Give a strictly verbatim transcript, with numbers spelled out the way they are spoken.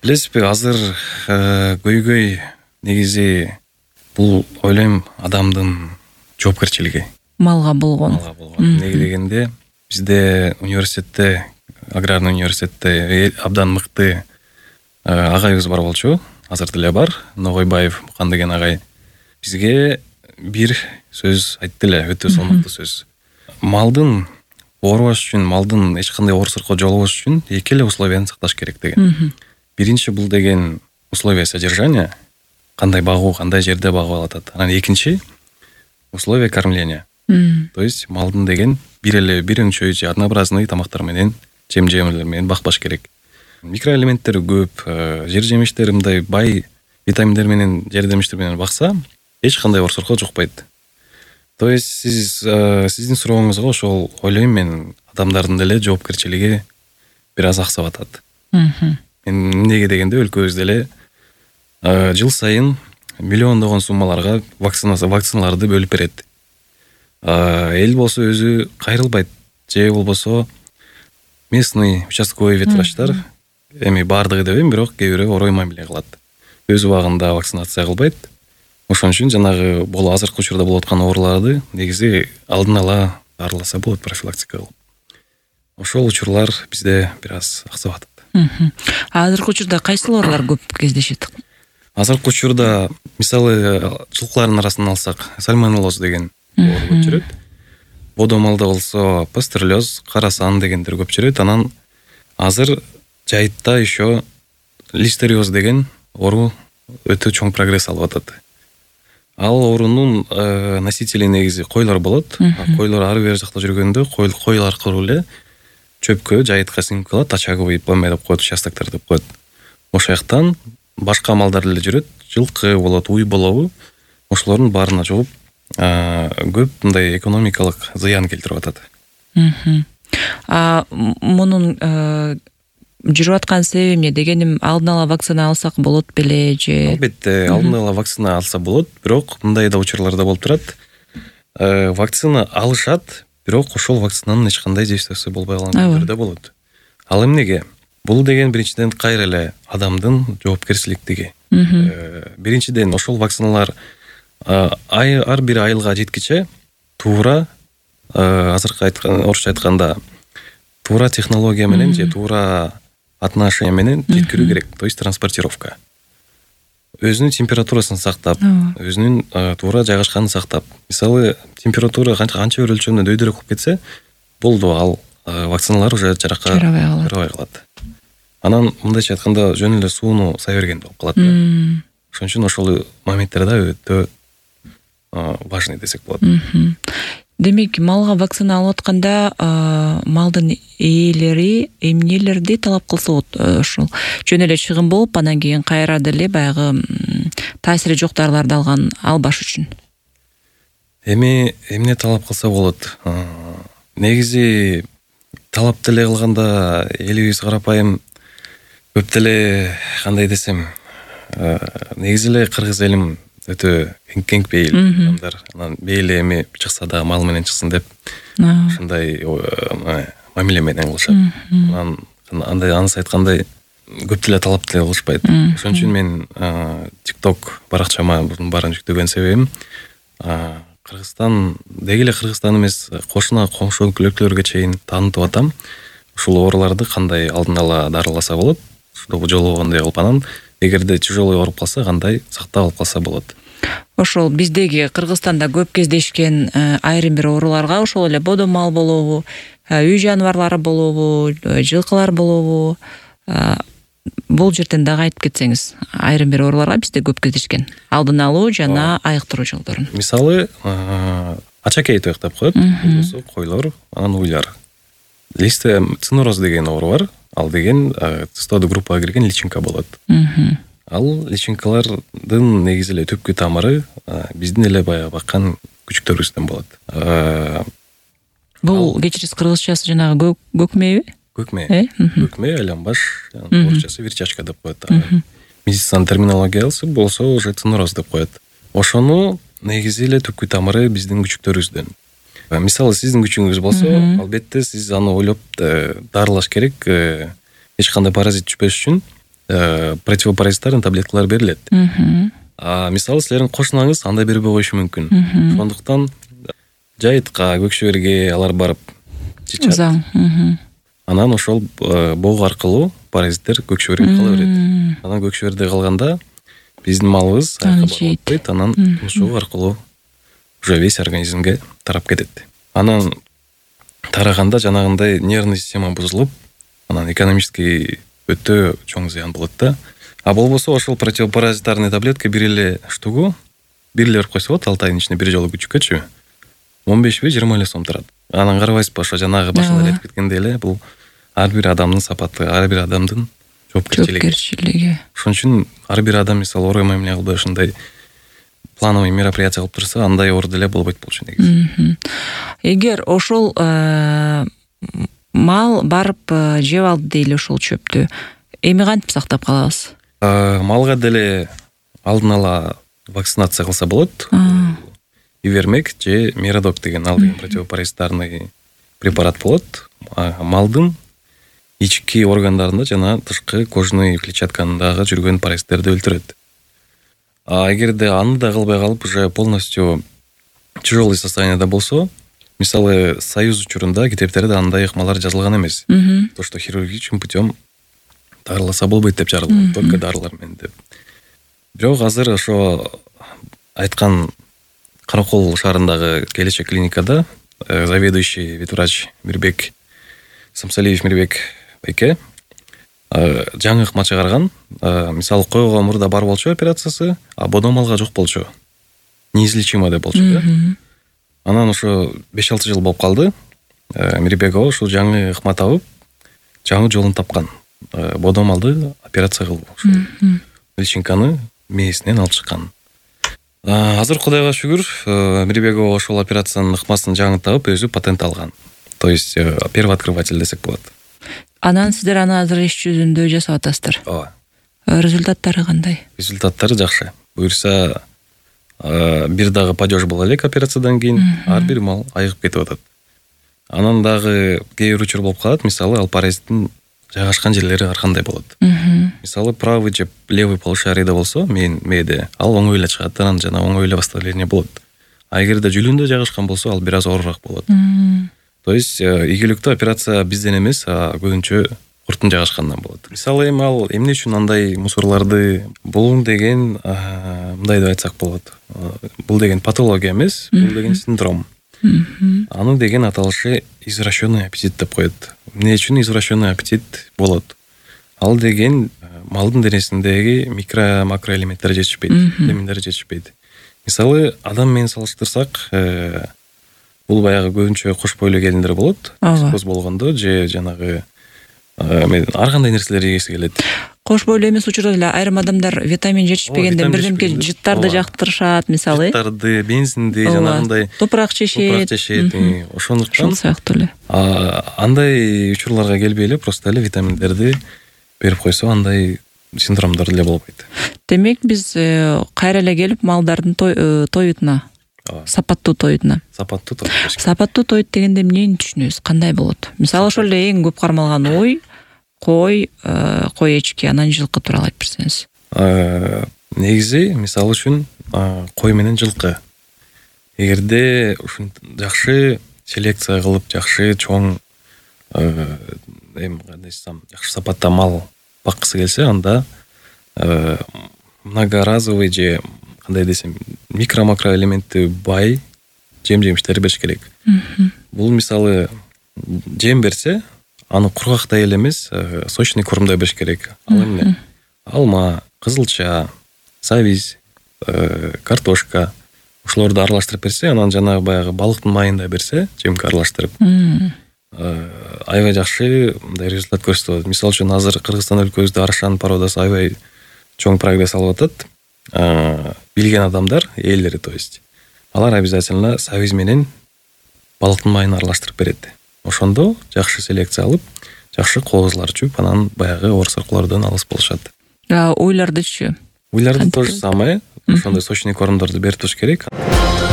Билесизби, азыр көйгөй негизи бул ойлойм адамдын жоопкерчилиги. Малга болгон. Малга болгон. Эмнеге дегенде, бизде университетте, аграрный университетте абдан мыкты агайыбыз бар болчу. Азыр деле бар. Ногойбаев Мукан деген агай бизге бир сөз айтты эле, өтө сонуктуу сөз. Малдын оорубаш үчүн, малдын эч кандай оорсурукка жолубош үчүн эки эле условияны сакташ керек деген. Биринчи бул деген условия содержания, кандай багуу, кандай жерде багып атат. Анан экинчи условия кормления. То есть малдын деген бир эле бир өңчөй же однообразный тамактар менен, жем-жемелер менен бакпаш керек. Микроэлементтер көп, жер жемиштер мындай бай витаминдер менен, жер жемиштер менен бакса, эч кандай оорсурукка жукпайт. То есть сиз сиздин сурооңузга ошол ойлойм мен адамдардын деле жоопкерчилиги бир аз аксап атат. Мен эмнеге дегенде өлкөбүздө эле жыл сайын миллиондогон суммаларга вакциналарды бөлүп берет. Эл болсо өзү кайрылбайт, же болбосо местный участковый ветврачтар, эми баардыгы деп эми, бирок кээ бирөө орой мамиле кылат. Өз убагында вакцинация кылбайт. Ошон үчүн жанагы бул азыркы учурда болуп аткан ооруларды негизи алдын ала дарыласа болот, профилактика кылып. Ошол учурлар бизде бир аз аксап атат. Азыркы учурда кайсыл оорулар көп кездешет? Азыркы учурда мисалы жылкылардын арасынан алсак, сальмонеллоз деген оору көп жүрөт. Бодомалда болсо пастерлёз, карасан дегендер көп жүрөт. Анан азыр жайытта еще листериоз деген оору өтө чоң прогресс алып атат. Ал оорунун носители негизи койлор болот. Койлор ары бери жакта жүргөндө койл аркылуу эле чөпкө, жайытка сиңип калат, очаговый пламя деп коет, участоктор деп коет. Ошол жактан башка малдар эле жүрөт, жылкы болот, уй болобу, ошолордун баарына жугуп, көп мындай экономикалык зыян келтирип атат. А мунун жүрүп аткан себеби эмне? Дегеним, алдын ала вакцина алсак болот беле же? Албетте, алдын ала вакцина алса болот, бирок мындай да учурларда болуп турат. Вакцина алышат, бирок ошол вакцинанын эч кандай действиясы болбой калган түрдө болот. Ал эмнеге? Бул деген биринчиден кайра эле адамдын жоопкерчиликтиги. Биринчиден ошол вакциналар ар бир айылга жеткиче туура, азыркы айткан, орусча айтканда, туура технология менен же туура отношение менен жеткирүү керек, то есть транспортировка. Өзүнүн температурасын сактап, өзүнүн туура жайгашканын сактап. Мисалы, температура канча бир өлчөмдөн дөйдөрөөк болуп кетсе, болду, ал вакциналар уже жаракка жарабай калат. Анан мындайча айтканда жөн эле сууну сай бергендей болуп калат. Ошон үчүн ошол моменттерде өтө важный десек болот. Демек, малга вакцина алып атканда малдын ээлери эмнелерди талап кылса болот? Ошол жөн эле чыгым болуп, анан кийин кайра деле баягы таасири жок дарыларды алган албаш үчүн. Эми эмне талап кылса болот? Негизи талап деле кылганда элибиз карапайым көп деле, кандай десем, негизи эле кыргыз элим өтө кең бейил адамдар. Анан бейли эми чыкса да мал менен чыксын деп ушундай мамиле менен кылышат. Анан андай анысы айткандай көп деле талап деле кылышпайт. Ошон үчүн мен TikTok баракчама бунун баарын жүктөгөн себебим Кыргызстан, деги эле Кыргызстан эмес, кошуна коңшу өлкөлөргө чейин таанытып атам. Ушул ооруларды кандай алдын ала дарыласа болот, жолугандай кылып, анан эгерде тяжелый ооруп калса, кандай сактап алып калса болот. Ошол биздеги Кыргызстанда көп кездешкен айрым бир ооруларга, ошол эле бодомал болобу, үй жаныбарлары болобу, жылкылар болобу, бул жерден дагы айтып кетсеңиз, айрым бир ооруларга бизде көп кездешкен алдын алуу жана айыктыруу жолдорун. Мисалы, ачакей тоек деп коет, болсо койлор, анан уйлар. Листериоз деген оору бар. Ал деген цистоды группага кирген личинка болот. Ал личинкалардын негизи эле түпкү тамыры биздин эле баягы баккан күчүктөрүбүздөн болот. Бул кечирис кыргызчасы жанагы көкмеби? Көкме. Көкме, айланбаш, орусчасы вирчачка деп коет. Медицинанын терминологиясы болсо уже цинороз деп коет. Ошону негизи эле түпкү тамыры биздин күчүктөрүбүздөн. Мисалы, сиздин күчүңүз болсо, албетте сиз аны ойлоп дарылаш керек, эч кандай паразит түшпөш үчүн противопаразитарный таблеткалар берилет. А мисалы силердин кошунаңыз андай бербей коюшу мүмкүн. Ошондуктан жайытка, көкшөгөргө алар барып чычат. Заң. Анан ошол боо аркылуу паразиттер көкшөгөргө кала берет. Анан көкшөгөрдө калганда биздин малыбыз айкалбайт, анан тумшугу аркылуу уже весь организмге тарап кетет. Анан тараганда жанагындай нервный система бузулуп, анан экономический өтө чоң зыян болот да. А болбосо ошол противопаразитарный таблетка бир эле штугу бир эле берип койсо болот, алты айдын ичинде бир жолу күчүккөчү он беш жыйырма эле сом турат. Анан карабайсызбы, ошо жанагы башында айтып кеткендей эле, бул ар бир адамдын сапаты, ар бир адамдын жоопкерчилиги. Ошон үчүн ар бир адам мисалы орой эмне кылбай ушундай плановый мероприятие кылып турса, андай оору деле болбойт болчу негизи. Эгер ошол мал барып жеп алды дейли ошол чөптү, эми кантип сактап калабыз? Малга деле алдын ала вакцинация кылса болот. Ивермек же Мерадок деген ал деген противопаразитарный препарат болот. Малдын ички органдарында жана тышкы кожный клетчаткасындагы жүргөн паразиттерди өлтүрөт. А эгерде аны да кылбай калып уже полностью тяжелый состояниеда болсо, мисалы Союз учурунда китептерде андай ыкмалар жазылган эмес. То, что хирургическим путем дарыласа болбойт деп жарылган, только дарылар менен деп. Бирок азыр ошо айткан Каракол шаарындагы келечек клиникада заведующий ветврач Мирбек Самсалиев Мирбек байке жаңы ыкма чыгарган. Мисалы койго мурда бар болчу операциясы, а бодо малга жок болчу. Неизлечимо деп болчу да. Анан ошо беш алты жыл болуп калды. Мирбек ошо жаңы ыкма табып, жаңы жолун тапкан. Бодо малды операция кылып, ошо личинканы мээсинен алып чыккан. Азыр Кудайга шүгүр, Мирбек ошол операциянын ыкмасын жаңы табып, өзү патент алган. То есть первооткрыватель десек болот. Анан сиздер аны азыр иш жүзүндө жасап атасыздар. Ооба. Результаттары кандай? Результаттары жакшы. Буюрса бир дагы падеж боло элек операциядан кийин, ар бир мал айыгып кетип атат. Анан дагы кээ бир учур болуп калат, мисалы ал паразиттин жайгашкан жерлери ар кандай болот. Мисалы правый же левый полушарийде болсо, мен мээде ал оңой эле чыгат, анан жана оңой эле восстановление болот. А эгерде жүлүндө жайгашкан болсо, ал бир аз оорураак болот. То есть ийгиликтүү операция бизден эмес, а көбүнчө курттун жайгашканынан болот. Мисалы эми ал эмне үчүн андай мусорларды, бул деген мындай деп айтсак болот. Бул деген патология эмес, бул деген синдром. Аны деген аталышы извращенный аппетит деп коет. Эмне үчүн извращенный аппетит болот? Ал деген малдын денесиндеги микро макроэлементтер жетишпейт, витаминдер жетишпейт. Мисалы адам менен салыштырсак, бул баягы көбүнчө кош бойлуу келиндер болот. Коз болгондо же жанагы ар кандай нерселер жегиси келет. Кош бойлуу эмес учурда эле айрым адамдар витамин жетишпегенде бирдемке жыттарды жактырышат, мисалы. Жыттарды, бензинди, жанагындай топурак чечет. Топурак чечет. Ошондуктан ошол сыяктуу эле. Андай учурларга келбей эле просто эле витаминдерди берип койсо, андай синдромдор деле болбойт. Демек биз кайра эле келип малдардын тоютуна, сапаттуу тоютуна. Сапаттуу тоют. Сапаттуу тоют дегенде эмнени түшүнөбүз? Кандай болот? Мисалы ошол эле эң көп кармалган ой кой, кой эчки, анан жылкы тууралуу айтып берсеңиз. Негизи, мисалы үчүн кой менен жылкы. Эгерде ушун жакшы селекция кылып, жакшы чоң эми кандай десем, жакшы сапатта мал баккысы келсе, анда многоразовый же кандай десем, микро-макро элементи бай жем-жемиштер бериш керек. Бул мисалы жем берсе, аны кургактай эле эмес, сочный кормдой бериш керек. Ал эмне? Алма, кызылча, сабиз, картошка, ошолорду аралаштырып берсе, анан жанагы баягы балыктын майында берсе, жемге аралаштырып, аябай жакшы мындай результат көрсөтөт. Мисалы үчүн азыр Кыргызстан өлкөбүздө аршан породасы аябай чоң прогресс алып атат. Билген адамдар, ээлери, то есть, алар обязательно сабиз менен балыктын майын аралаштырып берет. Ошондо жакшы селекция алып, жакшы коозлар чүп, анан баягы оорсоркулардан алыс болушат. Уйлардычы? Уйларды то же самое, ошондой сочный кормдорду берип туруш керек.